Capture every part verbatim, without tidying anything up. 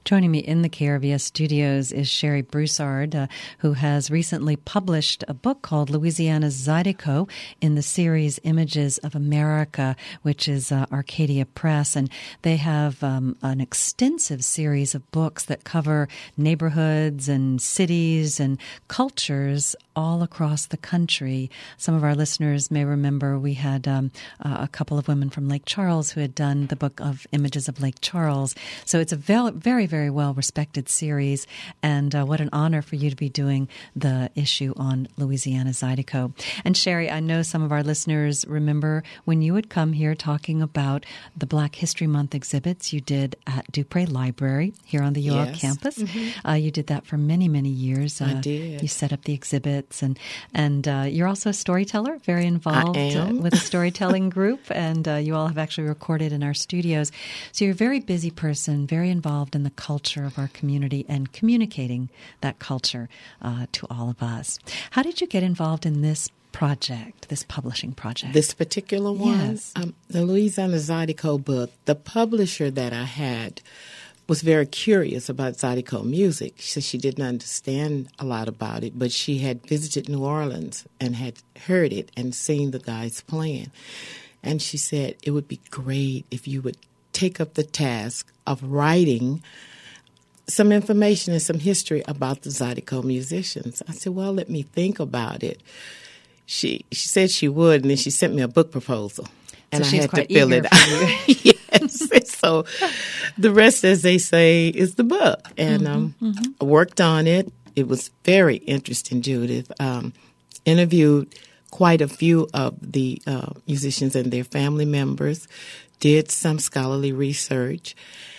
Joining me in the K R V S studios is Sherry Broussard, uh, who has recently published a book called Louisiana's Zydeco in the series Images of America, which is uh, Arcadia Press. And they have um, an extensive series of books that cover neighborhoods and cities and cultures all across the country. Some of our listeners may remember we had um, uh, a couple of women from Lake Charles who had done the book of Images of Lake Charles. So it's a very, very, very well-respected series, and uh, what an honor for you to be doing the issue on Louisiana Zydeco. And Sherry, I know some of our listeners remember when you would come here talking about the Black History Month exhibits you did at Dupree Library here on the U L yes. campus. Mm-hmm. Uh, you did that for many, many years. Uh, I did. You set up the exhibits. And and uh, you're also a storyteller, very involved I am. Uh, with a storytelling group, and uh, you all have actually recorded in our studios. So you're a very busy person, very involved in the culture of our community and communicating that culture uh, to all of us. How did you get involved in this project, this publishing project? This particular one? Yes. Um, the Louisiana Zydeco book, the publisher that I had was very curious about Zydeco music. She said she didn't understand a lot about it, but she had visited New Orleans and had heard it and seen the guys playing. And she said it would be great if you would take up the task of writing some information and some history about the Zydeco musicians. I said, well, let me think about it. She she said she would, and then she sent me a book proposal. And so I she's had quite to fill eager it out. Yes. So the rest, as they say, is the book. And mm-hmm, um, mm-hmm. I worked on it. It was very interesting, Judith. Um, interviewed quite a few of the uh, musicians and their family members, did some scholarly research,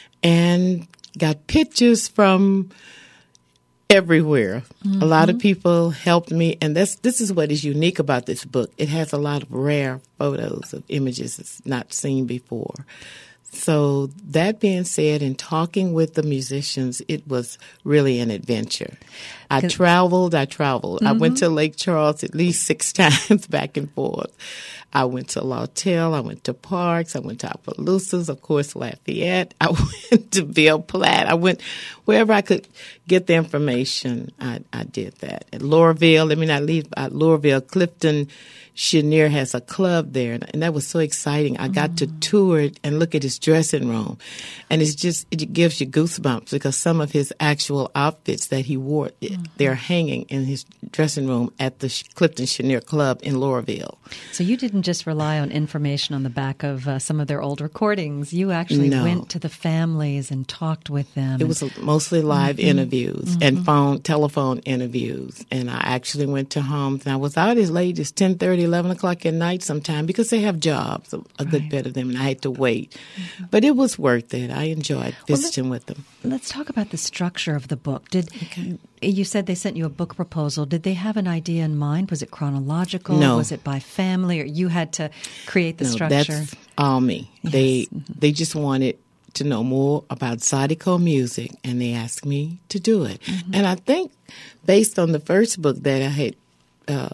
and got pictures from everywhere. Mm-hmm. A lot of people helped me, and that's this is what is unique about this book. It has a lot of rare photos of images it's not seen before. So that being said, in talking with the musicians, it was really an adventure. I traveled, I traveled. Mm-hmm. I went to Lake Charles at least six times back and forth. I went to Lawtell, I went to Parks, I went to Opelousas, of course, Lafayette. I went to Ville Platte. I went wherever I could get the information, I, I did that. At Loreauville, let me not leave out Loreauville, Clifton Chenier has a club there, and that was so exciting. I got mm. to tour it and look at his dressing room, and it's just, it gives you goosebumps because some of his actual outfits that he wore, mm-hmm. they're hanging in his dressing room at the Clifton Chenier Club in Loreauville. So you didn't just rely on information on the back of uh, some of their old recordings. You actually no. went to the families and talked with them. It was mostly live mm-hmm. interviews mm-hmm. and phone, telephone interviews, and I actually went to homes, and I was out as late as ten thirty, eleven o'clock at night sometime because they have jobs, a, a good right. bit of them, and I had to wait. Mm-hmm. But it was worth it. I enjoyed visiting well, let, with them. Let's talk about the structure of the book. Did okay. You said they sent you a book proposal. Did they have an idea in mind? Was it chronological? No. Was it by family? Or you had to create the no, structure? That's all me. Yes. They mm-hmm. they just wanted to know more about Zydeco music, and they asked me to do it. Mm-hmm. And I think based on the first book that I had uh,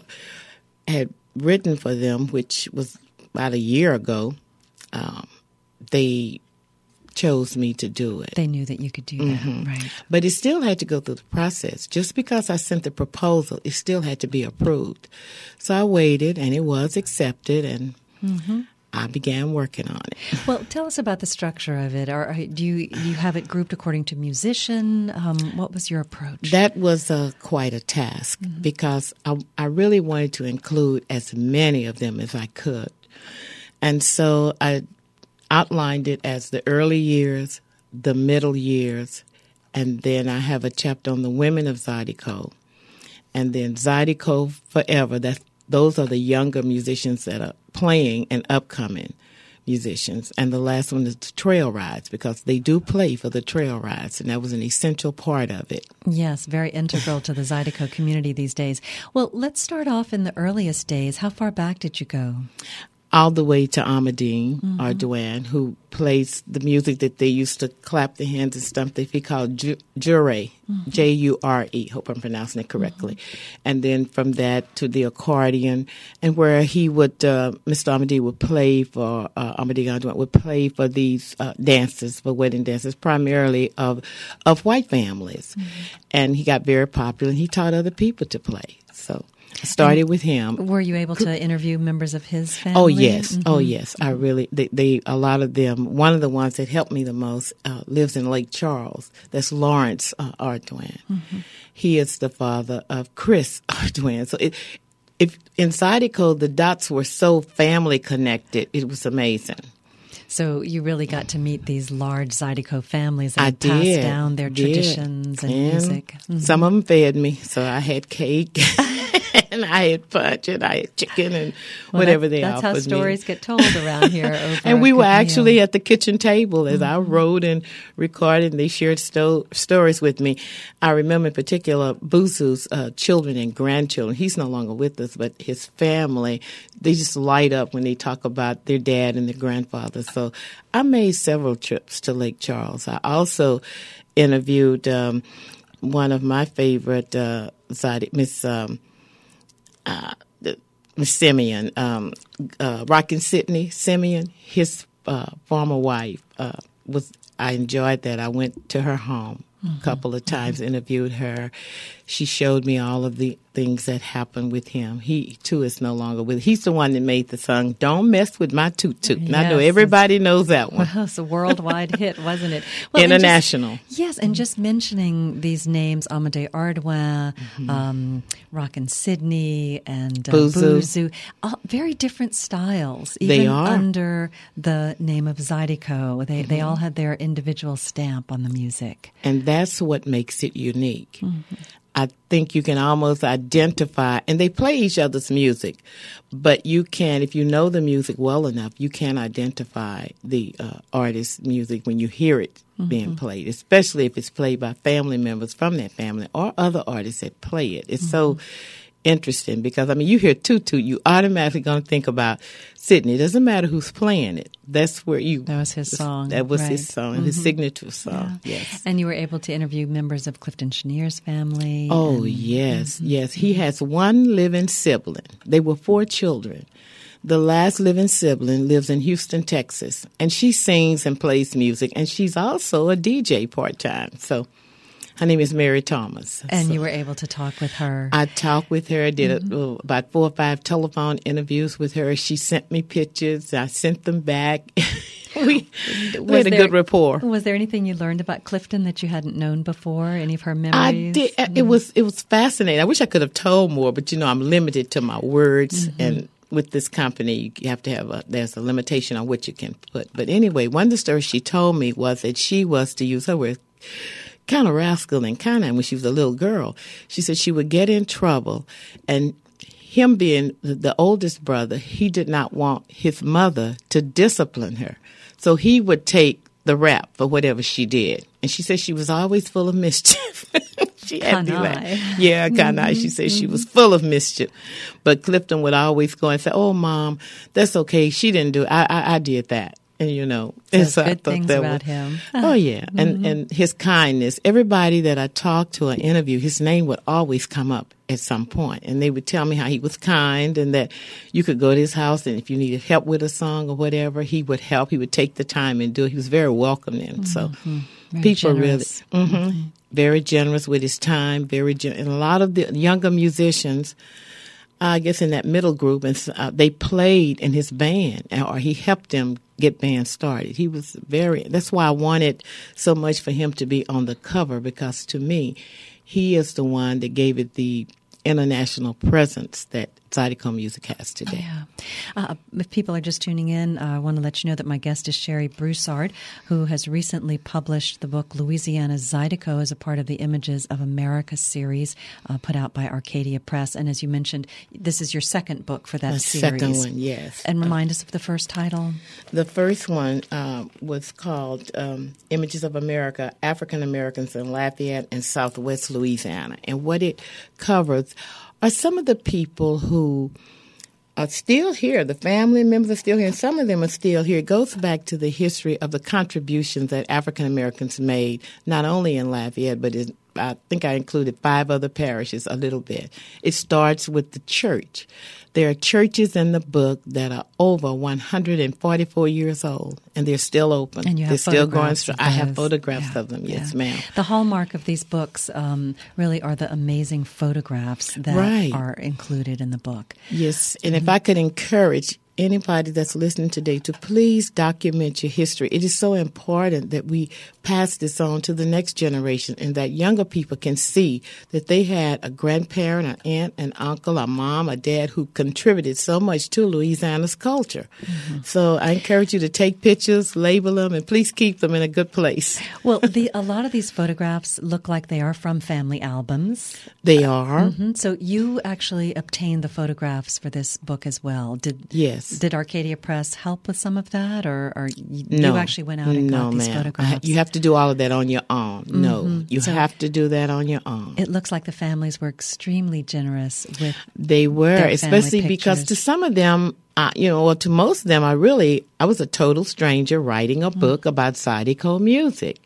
had written for them, which was about a year ago, um, they chose me to do it. They knew that you could do mm-hmm. that, right. But it still had to go through the process. Just because I sent the proposal, it still had to be approved. So I waited, and it was accepted, and mm-hmm. I began working on it. Well, tell us about the structure of it. Or do you do you have it grouped according to musician? Um, what was your approach? That was uh, quite a task mm-hmm. because I, I really wanted to include as many of them as I could. And so I outlined it as the early years, the middle years, and then I have a chapter on the women of Zydeco, and then Zydeco Forever. That's, those are the younger musicians that are playing and upcoming musicians. And the last one is the trail rides, because they do play for the trail rides, and that was an essential part of it. Yes, very integral to the Zydeco community these days. Well, let's start off in the earliest days. How far back did you go? all the way to Amadine mm-hmm. Ardoin, who plays the music that they used to clap their hands and stuff that he called Jure, mm-hmm. J U R E, hope I'm pronouncing it correctly. Mm-hmm. And then from that to the accordion, and where he would, uh, Mister Amadine would play for, uh, Amadine Ardoin would play for these uh, dances, for wedding dances, primarily of of white families. Mm-hmm. And he got very popular, and he taught other people to play. So I started and with him. Were you able to interview members of his family? Oh, yes. Mm-hmm. Oh, yes. I really, they, they, a lot of them, one of the ones that helped me the most uh, lives in Lake Charles. That's Lawrence uh, Ardoin. Mm-hmm. He is the father of Chris Ardoin. So it, if in Zydeco, the dots were so family connected, it was amazing. So you really got to meet these large Zydeco families and I pass did, down their did. traditions and, and music. Mm-hmm. Some of them fed me, so I had cake. And I had punch and I had chicken and well, whatever that, they that's offered me. That's how stories get told around here. Over and we were actually meal. at the kitchen table as mm-hmm. I wrote and recorded, and they shared sto- stories with me. I remember in particular Buzu's uh, children and grandchildren. He's no longer with us, but his family, they just light up when they talk about their dad and their grandfather. So I made several trips to Lake Charles. I also interviewed um, one of my favorite, uh, Miss um, Uh, Miss Simeon, um, uh, Rockin' Sidney Simeon, his uh, former wife, uh, was. I enjoyed that. I went to her home mm-hmm. a couple of times, mm-hmm. interviewed her. She showed me all of the things that happened with him. He, too, is no longer with. He's the one that made the song, Don't Mess With My Toot Toot. And yes. I know everybody knows that one. Well, it's a worldwide hit, wasn't it? Well, International. And just, yes, and just mentioning these names, Amadé Ardoin, mm-hmm. um, Rockin' Sidney, and uh, Buzu. Buzu, all very different styles, even they are. under the name of Zydeco. They, mm-hmm. they all had their individual stamp on the music. And that's what makes it unique. Mm-hmm. I think you can almost identify, and they play each other's music, but you can, if you know the music well enough, you can identify the uh, artist's music when you hear it mm-hmm. being played, especially if it's played by family members from that family or other artists that play it. It's mm-hmm. so interesting because, I mean, you hear Toot Toot, you automatically going to think about Sidney. It doesn't matter who's playing it. That's where you... That was his song. That was right. his song, mm-hmm. his signature song, yeah. yes. And you were able to interview members of Clifton Cheniere's family. Oh, and, yes, mm-hmm. yes. He has one living sibling. They were four children. The last living sibling lives in Houston, Texas, and she sings and plays music, and she's also a D J part-time, so... Her name is Mary Thomas. And so you were able to talk with her. I talked with her. I did mm-hmm. a, uh, about four or five telephone interviews with her. She sent me pictures. I sent them back. we, we had a there, good rapport. Was there anything you learned about Clifton that you hadn't known before? Any of her memories? I did. Mm-hmm. It was it was fascinating. I wish I could have told more, but you know, I'm limited to my words mm-hmm. and. With this company, you have to have a, there's a limitation on what you can put. But anyway, one of the stories she told me was that she was, to use her word, kind of rascal and kind of when she was a little girl. She said she would get in trouble, and him being the oldest brother, he did not want his mother to discipline her. So he would take the rap for whatever she did. And she said she was always full of mischief. She had me laugh. Yeah, kind of. Mm-hmm. She said mm-hmm. she was full of mischief. But Clifton would always go and say, "Oh, Mom, that's okay. She didn't do it. I, I, I did that." And, you know, so and so good I thought things that about was, him. Oh, yeah. Mm-hmm. And, and his kindness. Everybody that I talked to or interviewed, his name would always come up at some point. And they would tell me how he was kind and that you could go to his house and if you needed help with a song or whatever, he would help. He would take the time and do it. He was very welcoming. Mm-hmm. So very people generous. really, mm-hmm, mm-hmm. very generous with his time, very gen- and a lot of the younger musicians, I guess in that middle group, and uh, they played in his band, or he helped them get bands started. He was very, that's why I wanted so much for him to be on the cover, because to me, he is the one that gave it the international presence that Zydeco music has today. Yeah. Uh, if people are just tuning in, uh, I want to let you know that my guest is Sherry Broussard, who has recently published the book Louisiana's Zydeco as a part of the Images of America series uh, put out by Arcadia Press. And as you mentioned, this is your second book for that the series. Second one, yes. And remind uh, us of the first title. The first one uh, was called um, Images of America, African Americans in Lafayette and Southwest Louisiana. And what it covers are some of the people who are still here. The family members are still here, and some of them are still here. It goes back to the history of the contributions that African Americans made, not only in Lafayette, but in, I think I included five other parishes a little bit. It starts with the church. There are churches in the book that are over one hundred forty-four years old, and they're still open. And you have they're still going strong. I have photographs yeah, of them, yes, yeah. ma'am. The hallmark of these books um, really are the amazing photographs that right. are included in the book. Yes, and mm-hmm. if I could encourage anybody that's listening today to please document your history. It is so important that we pass this on to the next generation and that younger people can see that they had a grandparent, an aunt, an uncle, a mom, a dad who contributed so much to Louisiana's culture. Mm-hmm. So I encourage you to take pictures, label them, and please keep them in a good place. Well, the, a lot of these photographs look like they are from family albums. They are. Mm-hmm. So you actually obtained the photographs for this book as well. Did Yes. Did Arcadia Press help with some of that, or, or you, no. you actually went out and no, got these ma'am. photographs? You have to do all of that on your own. Mm-hmm. No, you so have to do that on your own. It looks like the families were extremely generous with They were, their especially family because pictures. to some of them, uh, you know, or to most of them, I really, I was a total stranger writing a mm-hmm. book about Zydeco music.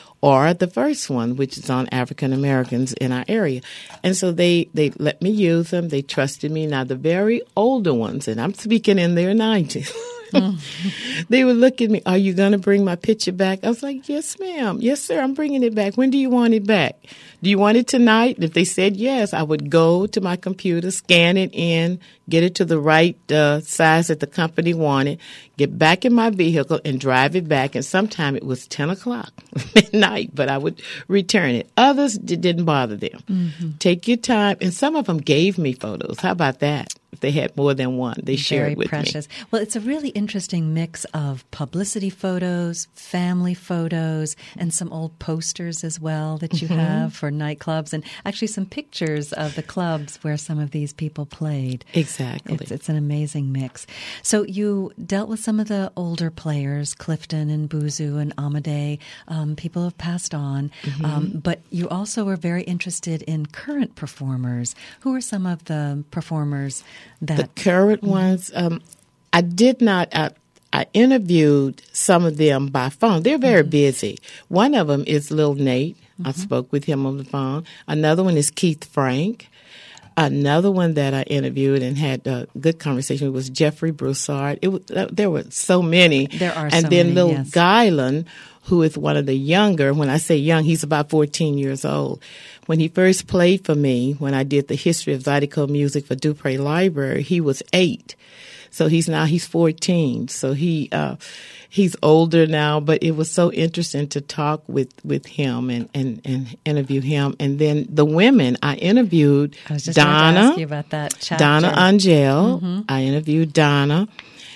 Or the first one, which is on African Americans in our area. And so they, they let me use them. They trusted me. Now, the very older ones, and I'm speaking in their nineties, mm-hmm. they would look at me, are you going to bring my picture back? I was like, yes, ma'am. Yes, sir, I'm bringing it back. When do you want it back? Do you want it tonight? And if they said yes, I would go to my computer, scan it in, get it to the right uh, size that the company wanted, get back in my vehicle and drive it back. And sometime it was ten o'clock midnight, but I would return it. Others, it didn't bother them. Mm-hmm. Take your time. And some of them gave me photos. How about that? If they had more than one, they shared Very with precious. me. Well, it's a really interesting mix of publicity photos, family photos, and some old posters as well that you mm-hmm. have for nightclubs, and actually some pictures of the clubs where some of these people played. Exactly. It's, it's an amazing mix. So you dealt with some of the older players, Clifton and Buzu and Amadei, um, people have passed on, mm-hmm. um, but you also were very interested in current performers. Who are some of the performers that... The current mm-hmm. ones, um, I did not... I, I interviewed some of them by phone. They're very mm-hmm. busy. One of them is Lil Nate. Mm-hmm. I spoke with him on the phone. Another one is Keith Frank. Another one that I interviewed and had a good conversation with was Jeffrey Broussard. It was, uh, there were so many. There are and so then many, Lil yes. Guylan, who is one of the younger. When I say young, he's about fourteen years old. When he first played for me, when I did the history of Zydeco music for Dupree Library, he was eight. So he's now, he's fourteen. So he, uh, he's older now, but it was so interesting to talk with, with him and, and, and interview him. And then the women, I interviewed I was just Donna, to ask you about that chapter. Donna Angel. Mm-hmm. I interviewed Donna,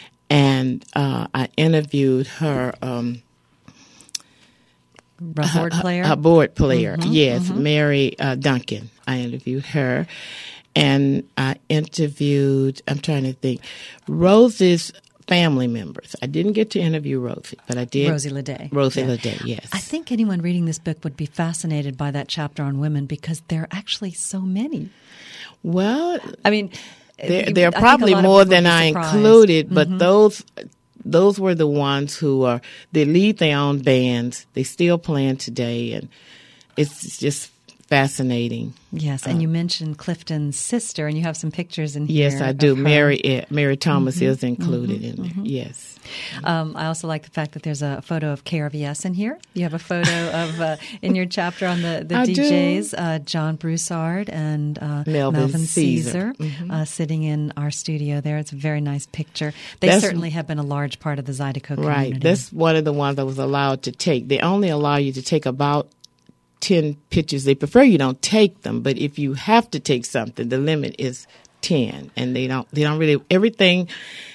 and, uh, I interviewed her, um, A board player? A, a board player, mm-hmm, yes, mm-hmm. Mary uh, Duncan. I interviewed her. And I interviewed, I'm trying to think, Rose's family members. I didn't get to interview Rosie, but I did. Rosie Ledet. Rosie yeah. Ledet, yes. I think anyone reading this book would be fascinated by that chapter on women because there are actually so many. Well, I mean, there, there are probably more than I included, but mm-hmm. those those were the ones who are, they lead their own bands. They still playing today, and it's just fascinating. Yes, and uh, you mentioned Clifton's sister, and you have some pictures in here. Yes, I do. Mary Mary Thomas mm-hmm, is included mm-hmm, in there. Mm-hmm. Yes. Um, I also like the fact that there's a photo of K R V S in here. You have a photo of, uh, in your chapter on the, the D Js, uh, John Broussard and uh, Melvin, Melvin Caesar, Caesar mm-hmm. uh, sitting in our studio there. It's a very nice picture. They That's, certainly have been a large part of the Zydeco community. Right. That's one of the ones I was allowed to take. They only allow you to take about ten pictures. They prefer you don't take them, but if you have to take something, the limit is ten, and they don't they don't really everything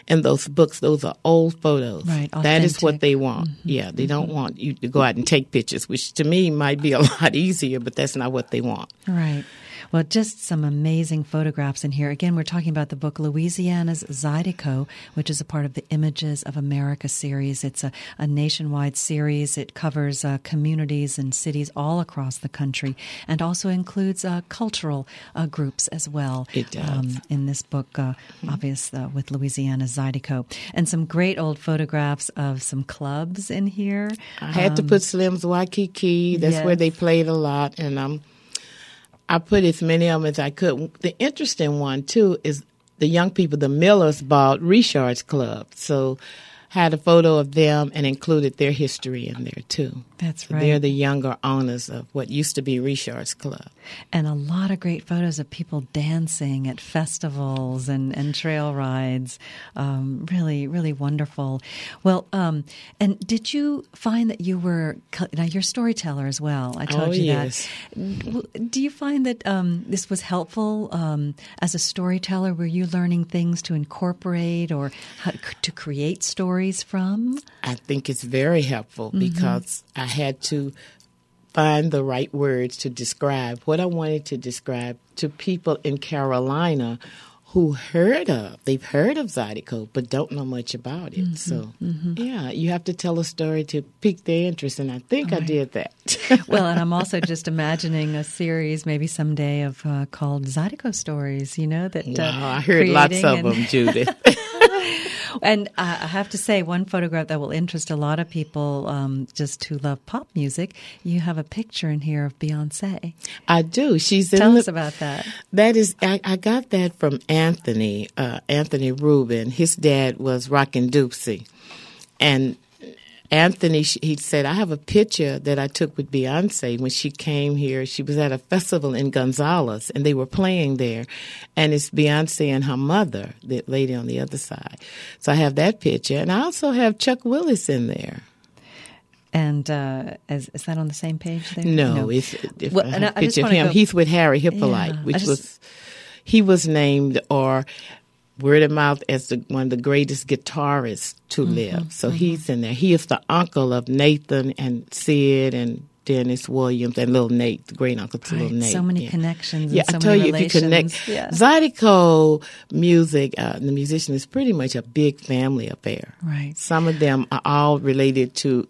in those books, those are old photos. Right, that is what authentic. they want. Mm-hmm. Yeah, they don't want you to go out and take pictures, which to me might be a lot easier, but that's not what they want. Right. Well, just some amazing photographs in here. Again, we're talking about the book Louisiana's Zydeco, which is a part of the Images of America series. It's a, a nationwide series. It covers uh, communities and cities all across the country and also includes uh, cultural uh, groups as well. It does. Um, in this book, uh, obvious uh, with Louisiana's Zydeco. And some great old photographs of some clubs in here. I had um, to put Slim's Waikiki. That's yes. where they played a lot. And um, I put as many of them as I could. The interesting one, too, is the young people, the Millers, bought Richard's Club. So had a photo of them and included their history in there, too. That's so right. They're the younger owners of what used to be Richard's Club. And a lot of great photos of people dancing at festivals and, and trail rides. Um, really, really wonderful. Well, um, and did you find that you were, now you're a storyteller as well, I told oh, you yes. that. Do you find that um, this was helpful um, as a storyteller? Were you learning things to incorporate or how, to create stories from? I think it's very helpful mm-hmm. because I had to find the right words to describe what I wanted to describe to people in Carolina who heard of, they've heard of Zydeco, but don't know much about it. Mm-hmm, so, mm-hmm. yeah, you have to tell a story to pique their interest, and I think right. I did that. Well, and I'm also just imagining a series maybe someday of uh, called Zydeco Stories, you know? that. Wow, uh, I heard lots of and them, Judith. And uh, I have to say, one photograph that will interest a lot of people um, just who love pop music, you have a picture in here of Beyonce. I do. She's in Tell the, us about that. That is, I, I got that from Anthony, uh, Anthony Rubin. His dad was Rockin' Dupsy. And Anthony, he said, I have a picture that I took with Beyonce when she came here. She was at a festival in Gonzales, and they were playing there. And it's Beyonce and her mother, the lady on the other side. So I have that picture. And I also have Chuck Willis in there. And uh, is, is that on the same page there? No, no. it's a well, and I, I picture of him. Go, He's with Harry Hippolyte, yeah, which just, was, he was named or word of mouth as the, one of the greatest guitarists to mm-hmm, live. So mm-hmm. he's in there. He is the uncle of Nathan and Sid and Dennis Williams and Little Nate, the great uncle to right. Little Nate. So many yeah. connections. Yeah, and so I tell many you, relations. if you connect, yeah. Zydeco music, uh, the musician is pretty much a big family affair. Right. Some of them are all related to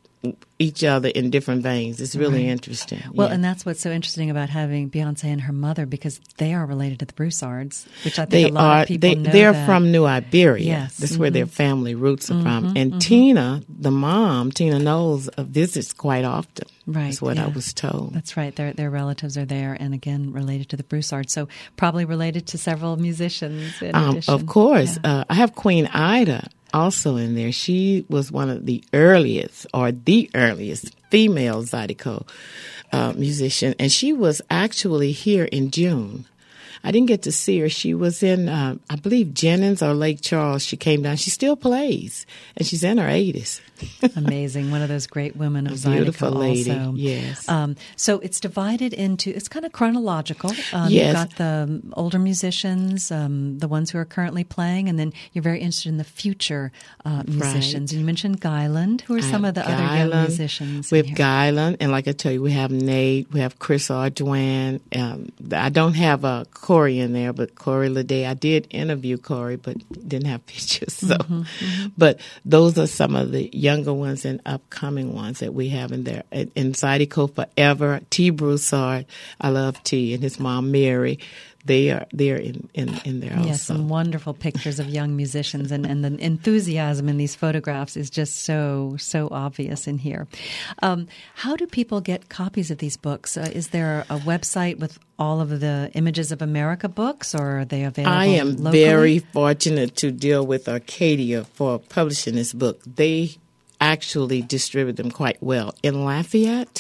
each other in different veins. It's really right. interesting. Well, yeah. and that's what's so interesting about having Beyonce and her mother, because they are related to the Broussards, which I think they a lot are, of people they, know. They're that. from New Iberia. Yes. That's mm-hmm. where their family roots are mm-hmm, from. And mm-hmm. Tina, the mom, Tina Knowles, uh, visits quite often. Right. That's what yeah. I was told. That's right. Their their relatives are there, and again, related to the Broussards. So probably related to several musicians in um, addition. Of course. Yeah. Uh, I have Queen Ida also in there. She was one of the earliest, or the earliest, female Zydeco uh, musician, and she was actually here in June. I didn't get to see her. She was in, uh, I believe, Jennings or Lake Charles. She came down. She still plays, and she's in her eighties. Amazing. One of those great women of Zydeco. Beautiful lady, also. yes. Um, so it's divided into, it's kind of chronological. Um, yes. You've got the older musicians, um, the ones who are currently playing, and then you're very interested in the future uh, musicians. Right. And you mentioned Guyland. Who are some of the Guyland, other young musicians? We have Guyland, and like I tell you, we have Nate, we have Chris Ardoin. Um, I don't have a Corey in there, but Corey Leday. I did interview Corey, but didn't have pictures. So, mm-hmm, mm-hmm. But those are some of the younger ones and upcoming ones that we have in there. In, in Zydeco forever, T. Broussard. I love T. and his mom Mary. They are they're in, in, in there also. Yes, some wonderful pictures of young musicians, and, and the enthusiasm in these photographs is just so, so obvious in here. Um, how do people get copies of these books? Uh, is there a website with all of the Images of America books, or are they available I am locally? very fortunate to deal with Arcadia for publishing this book. They actually distribute them quite well. In Lafayette,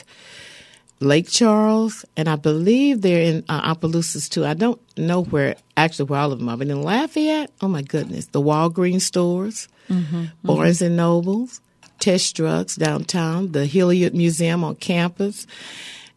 Lake Charles, and I believe they're in uh, Opelousas too. I don't know where, actually where all of them are, but in Lafayette, oh my goodness, the Walgreens stores, mm-hmm, Barnes mm-hmm. and Nobles, Test Drugs downtown, the Hilliard Museum on campus,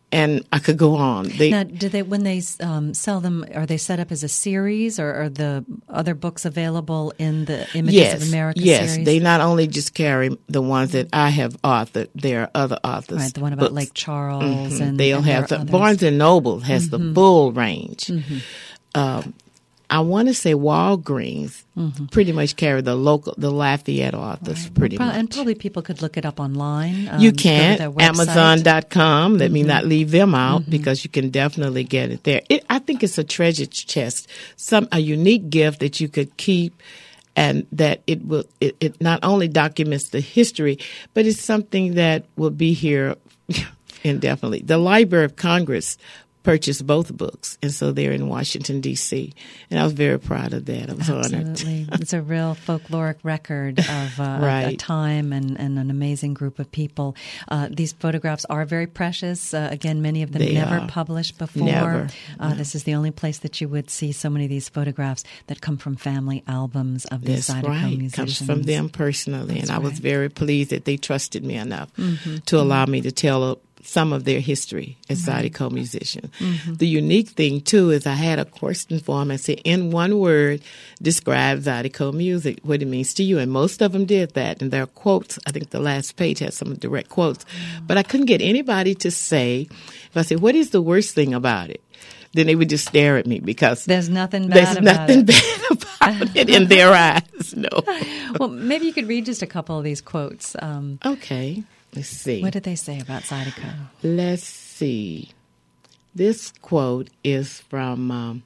and I could go on. They, now, do they when they um, sell them? Are they set up as a series, or are the other books available in the Images yes, of America yes. series? They not only just carry the ones that I have authored. There are other authors. Right, the one about books. Lake Charles, Mm-hmm. and they'll and have there the are Barnes and Noble has mm-hmm. the full range. Mm-hmm. Um, I want to say Walgreens mm-hmm. pretty much carry the local, the Lafayette authors right. pretty well, pro- much. And probably people could look it up online. Um, you can. Amazon dot com. Let mm-hmm. me not leave them out mm-hmm. because you can definitely get it there. It, I think it's a treasure chest, some a unique gift that you could keep, and that it will. It, it not only documents the history, but it's something that will be here indefinitely. The Library of Congress purchased both books, and so they're in Washington, D C, and I was very proud of that. I was Absolutely. honored. It's a real folkloric record of uh, right. a time and, and an amazing group of people. Uh, these photographs are very precious. Uh, again, many of them they never are. published before. Never. Uh, no. This is the only place that you would see so many of these photographs that come from family albums of these That's Zydeco right. musicians. Comes from them personally, That's and I was right. very pleased that they trusted me enough mm-hmm. to allow me to tell a some of their history as right. Zydeco musicians. Mm-hmm. The unique thing, too, is I had a question for them. I said, in one word, describe Zydeco music, what it means to you. And most of them did that. And there are quotes. I think the last page has some direct quotes. Mm-hmm. But I couldn't get anybody to say, if I said, what is the worst thing about it? Then they would just stare at me because there's nothing bad there's about nothing it. bad about it in their eyes. No. Well, maybe you could read just a couple of these quotes. Um, okay. Let's see. What did they say about Zydeco? Let's see. This quote is from um,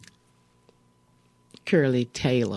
Curly Taylor.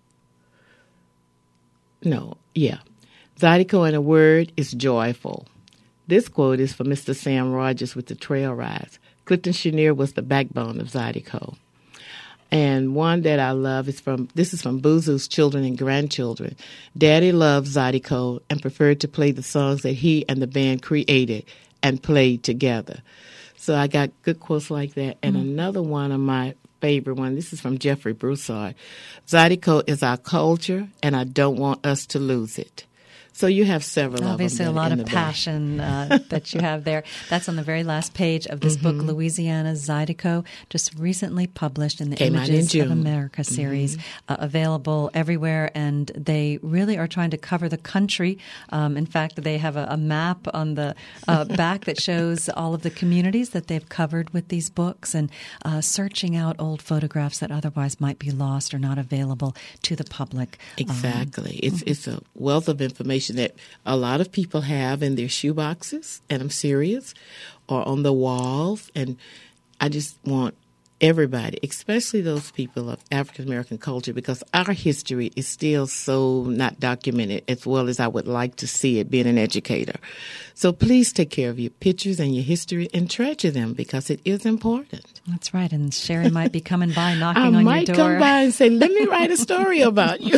No, yeah. Zydeco, in a word, is joyful. This quote is from Mister Sam Rogers with the Trail Rides. Clifton Chenier was the backbone of Zydeco. And one that I love is from, this is from Boozoo's Children and Grandchildren. Daddy loved Zydeco and preferred to play the songs that he and the band created and played together. So I got good quotes like that. And mm-hmm. another one of my favorite one, this is from Jeffrey Broussard. Zydeco is our culture, and I don't want us to lose it. So you have several Obviously, of them. Obviously, a lot of passion uh, that you have there. That's on the very last page of this mm-hmm. book, Louisiana Zydeco, just recently published in the Came Images in of America series, mm-hmm. uh, available everywhere. And they really are trying to cover the country. Um, in fact, they have a, a map on the uh, back that shows all of the communities that they've covered with these books, and uh, searching out old photographs that otherwise might be lost or not available to the public. Exactly. Um, it's mm-hmm. it's a wealth of information that a lot of people have in their shoe boxes, and I'm serious, or on the walls. And I just want everybody, especially those people of African American culture, because our history is still so not documented as well as I would like to see it, being an educator. So please take care of your pictures and your history and treasure them, because it is important. That's right. And Sherry might be coming by, knocking I on your door. I might come by and say, let me write a story about you.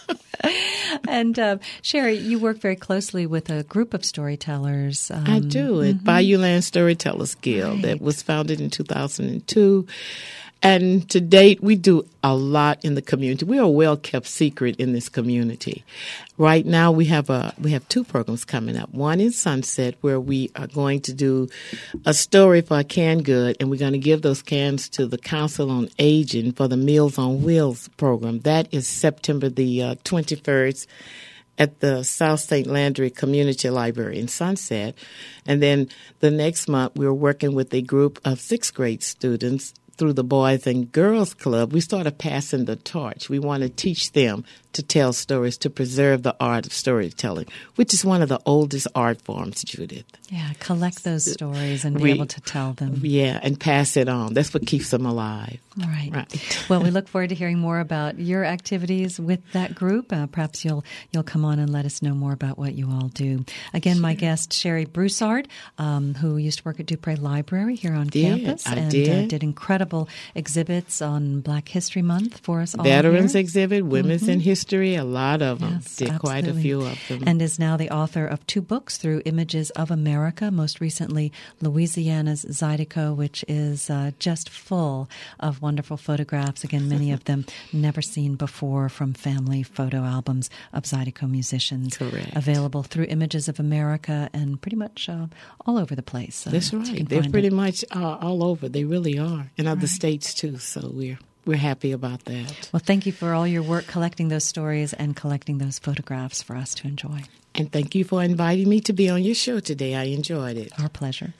And uh, Sherry, you work very closely with a group of storytellers. Um, I do, at mm-hmm. Bayou Land Storytellers Guild, right. that was founded in two thousand two. And to date, we do a lot in the community. We are a well-kept secret in this community. Right now, we have a we have two programs coming up. One in Sunset, where we are going to do a story for a canned good, and we're going to give those cans to the Council on Aging for the Meals on Wheels program. That is September the uh, twenty-first at the South Saint Landry Community Library in Sunset. And then the next month, we're working with a group of sixth grade students through the Boys and Girls Club. We started passing the torch. We want to teach them to tell stories, to preserve the art of storytelling, which is one of the oldest art forms, Judith. Yeah, collect those stories and be we, able to tell them. Yeah, and pass it on. That's what keeps them alive. Right. Right. Well, we look forward to hearing more about your activities with that group. Uh, perhaps you'll you'll come on and let us know more about what you all do. Again, sure. My guest, Sherry Broussard, um, who used to work at Dupree Library here on did, campus. I and did. Uh, did incredible exhibits on Black History Month for us all. Veterans here. exhibit, Women's mm-hmm. in History. history, a lot of them. Yes, did absolutely. Quite a few of them. And is now the author of two books through Images of America, most recently Louisiana's Zydeco, which is uh, just full of wonderful photographs, again, many of them never seen before, from family photo albums of Zydeco musicians. Correct. Available through Images of America and pretty much uh, all over the place. Uh, That's you right. can They're find pretty it. much uh, all over. They really are. In other Right. states, too. So we're we're happy about that. Well, thank you for all your work collecting those stories and collecting those photographs for us to enjoy. And thank you for inviting me to be on your show today. I enjoyed it. Our pleasure.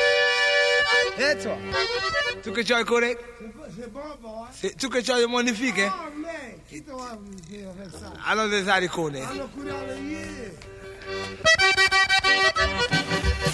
Eto, tu che c'hai il corretto? Se- Tu che c'hai le modifiche? Allora le sai con Allora,